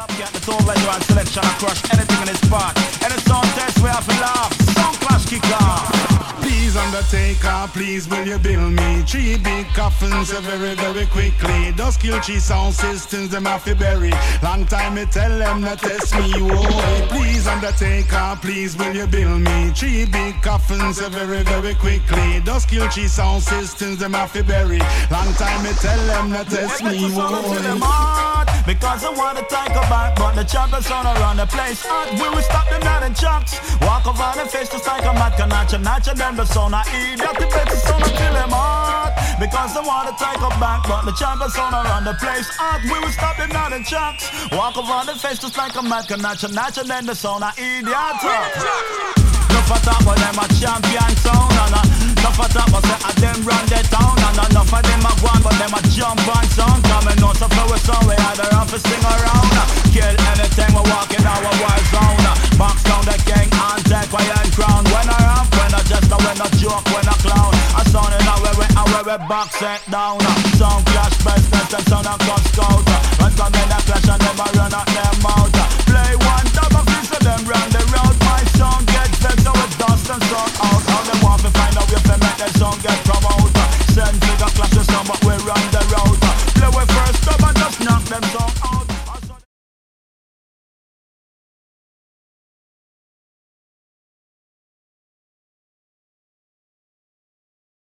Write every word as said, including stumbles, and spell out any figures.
Copycat the tone leather and selection. I crush anything in his part. Any song test we have to laugh. Sound clash kick off. Please undertaker, please will you bill me three big coffins uh, very very quickly. Those kill cheese sound systems them have to bury. Long time me tell them not test me. Whoa. Please undertaker, please will you bill me three big coffins uh, very very quickly. Those kill cheese sound systems them have to bury. Long time me tell them not test me. Whoa. Because I wanna take a back, but the champions on around the place hot. We will stop them out in chunks. Walk over the face just like a mad canacha, nacha, then the son I eat. That the better son I kill them hard. Because I wanna take a back, but the champions on around the place hot. We will stop them out in chunks. Walk over the face just like a mad canacha, nacha, then the son I eat. Enough of talk but them a champion town, and enough of talk but say a them run the town, and enough of them a go on but them a jump on sound. Come and know so for we song we had the office sing around. Kill anything we walk in our war zone. Box down the king and take my own crown. When I rap, when I just when I joke, when I clown, I sound in our way and where we box it down. Sound clash business and sound and cut scout. When come in a clash and them a run out them out. Play one double piece of them round the road. My song get vexed so it dust and song out. How them want to find out if they make their song get promote. Send figure clash the song but we run the road. Play with first up and just knock them song out.